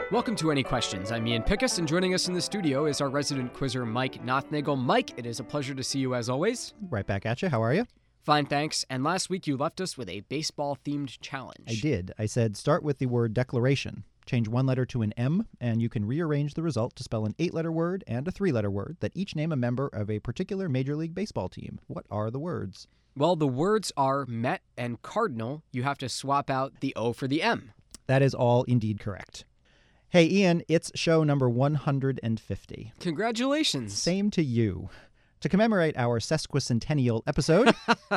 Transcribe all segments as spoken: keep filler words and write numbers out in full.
Welcome to Any Questions. I'm Ian Pickus, and joining us in the studio is our resident quizzer, Mike Nothnagel. Mike, it is a pleasure to see you as always. Right back at you. How are you? Fine, thanks. And last week you left us with a baseball-themed challenge. I did. I said start with the word declaration. Change one letter to an M, and you can rearrange the result to spell an eight-letter word and a three-letter word that each name a member of a particular Major League Baseball team. What are the words? Well, the words are Met and Cardinal. You have to swap out the O for the M. That is all indeed correct. Hey, Ian, it's show number one hundred fifty. Congratulations. Same to you. To commemorate our sesquicentennial episode,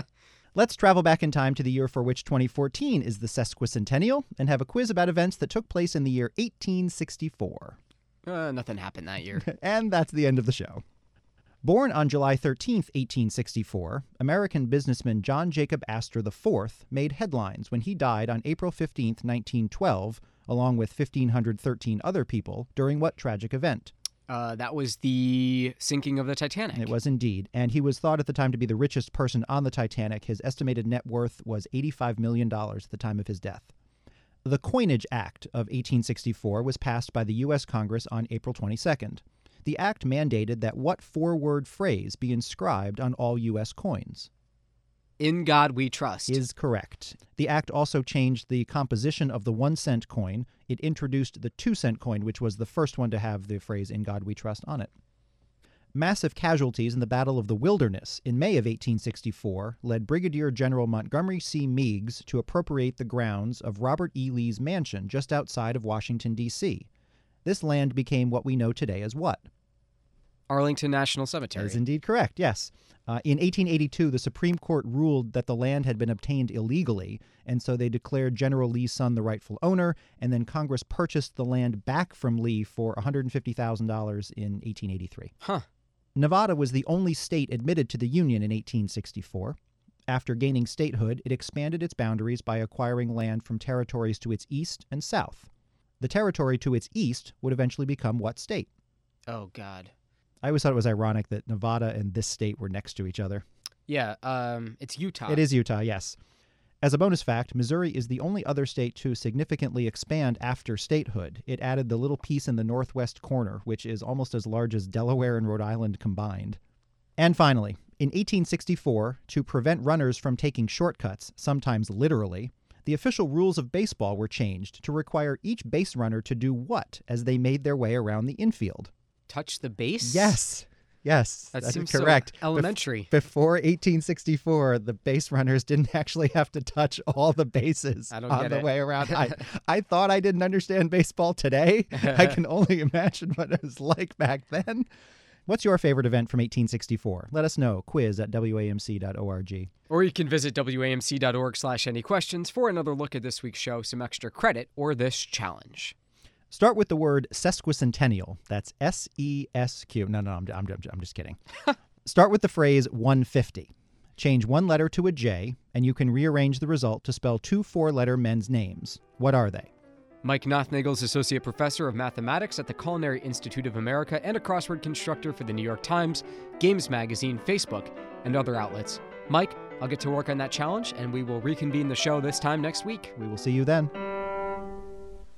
let's travel back in time to the year for which twenty fourteen is the sesquicentennial and have a quiz about events that took place in the year eighteen sixty-four. Uh, nothing happened that year. And that's the end of the show. Born on July thirteenth, eighteen sixty-four, American businessman John Jacob Astor the fourth made headlines when he died on April fifteenth, nineteen twelve, along with one thousand five hundred thirteen other people, during what tragic event? Uh, that was the sinking of the Titanic. It was indeed, and he was thought at the time to be the richest person on the Titanic. His estimated net worth was eighty-five million dollars at the time of his death. The Coinage Act of eighteen sixty-four was passed by the U S Congress on April twenty-second. The act mandated that what four-word phrase be inscribed on all U S coins? In God We Trust. Is correct. The act also changed the composition of the one-cent coin. It introduced the two-cent coin, which was the first one to have the phrase In God We Trust on it. Massive casualties in the Battle of the Wilderness in May of eighteen sixty-four led Brigadier General Montgomery C. Meigs to appropriate the grounds of Robert E. Lee's mansion just outside of Washington, D C This land became what we know today as what? Arlington National Cemetery. That is indeed correct, yes. Uh, in eighteen eighty-two, the Supreme Court ruled that the land had been obtained illegally, and so they declared General Lee's son the rightful owner, and then Congress purchased the land back from Lee for one hundred fifty thousand dollars in eighteen eighty-three. Huh. Nevada was the only state admitted to the Union in eighteen sixty-four. After gaining statehood, it expanded its boundaries by acquiring land from territories to its east and south. The territory to its east would eventually become what state? Oh, God. I always thought it was ironic that Nevada and this state were next to each other. Yeah, um, it's Utah. It is Utah, yes. As a bonus fact, Missouri is the only other state to significantly expand after statehood. It added the little piece in the northwest corner, which is almost as large as Delaware and Rhode Island combined. And finally, in eighteen sixty-four, to prevent runners from taking shortcuts, sometimes literally, the official rules of baseball were changed to require each base runner to do what as they made their way around the infield? Touch the base? Yes. Yes, that that's seems correct. So elementary. Bef- before eighteen sixty-four, the base runners didn't actually have to touch all the bases I don't on get the it. way around. I, I thought I didn't understand baseball today. I can only imagine what it was like back then. What's your favorite event from eighteen sixty-four? Let us know. Quiz at W A M C dot org. Or you can visit W A M C dot org slash any questions for another look at this week's show, some extra credit, or this challenge. Start with the word sesquicentennial. That's S E S Q. No, no, I'm, I'm, I'm just kidding. Start with the phrase one hundred fifty. Change one letter to a J, and you can rearrange the result to spell two four-letter men's names. What are they? Mike Nothnagel is Associate Professor of Mathematics at the Culinary Institute of America and a crossword constructor for the New York Times, Games Magazine, Facebook, and other outlets. Mike, I'll get to work on that challenge, and we will reconvene the show this time next week. We will see you then.